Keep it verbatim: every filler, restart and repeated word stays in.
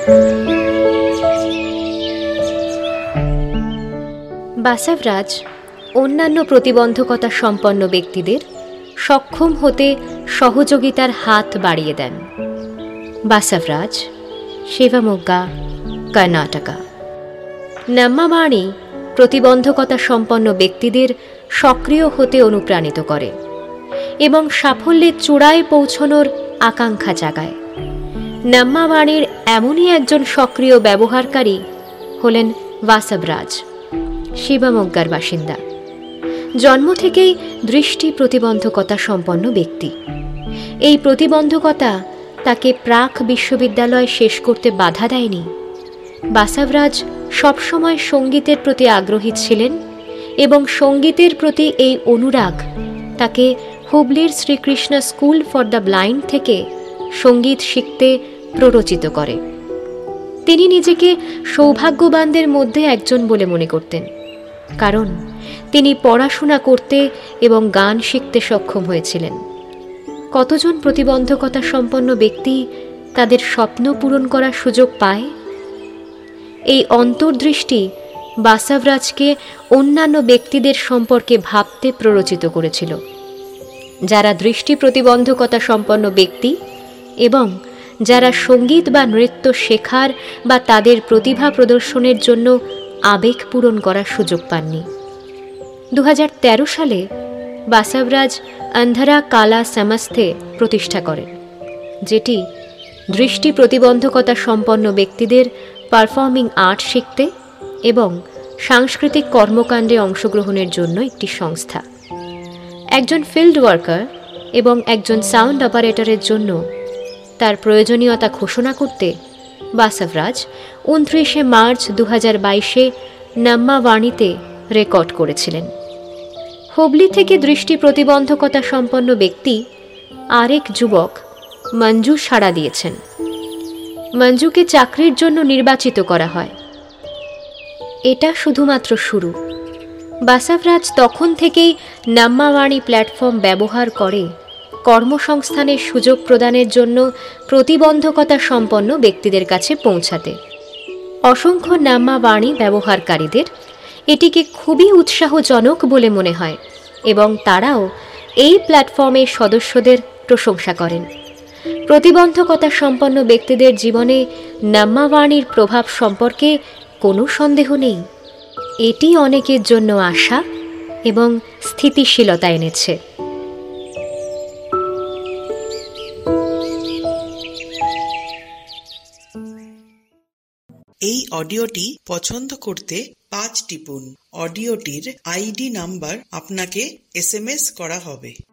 বাসাভরাজ অন্যান্য প্রতিবন্ধকতা সম্পন্ন ব্যক্তিদের সক্ষম হতে সহযোগিতার হাত বাড়িয়ে দেন। বাসাভরাজ, শিবমোগ্গা, কর্ণাটকা। নাম্মাবাণী প্রতিবন্ধকতা সম্পন্ন ব্যক্তিদের সক্রিয় হতে অনুপ্রাণিত করে এবং সাফল্যের চূড়ায় পৌঁছনোর আকাঙ্ক্ষা জাগায়। নাম্মাবাণীর এমনই একজন সক্রিয় ব্যবহারকারী হলেন বাসাভরাজ, শিবমোগ্গার বাসিন্দা। জন্ম থেকেই দৃষ্টি প্রতিবন্ধকতা সম্পন্ন ব্যক্তি। এই প্রতিবন্ধকতা তাকে প্রাক বিশ্ববিদ্যালয় শেষ করতে বাধা দেয়নি। বাসাভরাজ সবসময় সঙ্গীতের প্রতি আগ্রহী ছিলেন এবং সঙ্গীতের প্রতি এই অনুরাগ তাকে হুবলির Shrikrishna school for the blind থেকে সঙ্গীত শিখতে প্ররোচিত করে। তিনি নিজেকে সৌভাগ্যবানদের মধ্যে একজন বলে মনে করতেন, কারণ তিনি পড়াশোনা করতে এবং গান শিখতে সক্ষম হয়েছিলেন। কতজন প্রতিবন্ধকতা সম্পন্ন ব্যক্তি তাদের স্বপ্ন পূরণ করার সুযোগ পায়? এই অন্তর্দৃষ্টি বাসাভরাজকে অন্যান্য ব্যক্তিদের সম্পর্কে ভাবতে প্ররোচিত করেছিল, যারা দৃষ্টি প্রতিবন্ধকতা সম্পন্ন ব্যক্তি এবং যারা সঙ্গীত বা নৃত্য শেখার বা তাদের প্রতিভা প্রদর্শনের জন্য আবেগ পূরণ করার সুযোগ পাননি। দু হাজার তেরো সালে বাসাভরাজ অন্ধরা কালা সমস্তে প্রতিষ্ঠা করেন, যেটি দৃষ্টি প্রতিবন্ধকতা সম্পন্ন ব্যক্তিদের পারফর্মিং আর্ট শিখতে এবং সাংস্কৃতিক কর্মকাণ্ডে অংশগ্রহণের জন্য একটি সংস্থা। একজন ফিল্ড ওয়ার্কার এবং একজন সাউন্ড অপারেটরের জন্য তার প্রয়োজনীয়তা ঘোষণা করতে বাসাভরাজ উনত্রিশে মার্চ দু হাজার বাইশে নাম্মাবাণীতে রেকর্ড করেছিলেন। হুবলি থেকে দৃষ্টি প্রতিবন্ধকতা সম্পন্ন ব্যক্তি আরেক যুবক মঞ্জু সাড়া দিয়েছেন। মঞ্জুকে চাকরির জন্য নির্বাচিত করা হয়। এটা শুধুমাত্র শুরু। বাসাভরাজ তখন থেকেই নাম্মাবাণী প্ল্যাটফর্ম ব্যবহার করে কর্মসংস্থানের সুযোগ প্রদানের জন্য প্রতিবন্ধকতা সম্পন্ন ব্যক্তিদের কাছে পৌঁছাতে। অসংখ্য নাম্মাবাণী ব্যবহারকারীদের এটিকে খুবই উৎসাহজনক বলে মনে হয় এবং তারাও এই প্ল্যাটফর্মের সদস্যদের প্রশংসা করেন। প্রতিবন্ধকতা সম্পন্ন ব্যক্তিদের জীবনে নাম্মাবাণীর প্রভাব সম্পর্কে কোনো সন্দেহ নেই। এটি অনেকের জন্য আশা এবং স্থিতিশীলতা এনেছে। এই অডিওটি পছন্দ করতে পাঁচ টিপুন। অডিওটির আইডি নাম্বার আপনাকে এস এম এস করা হবে।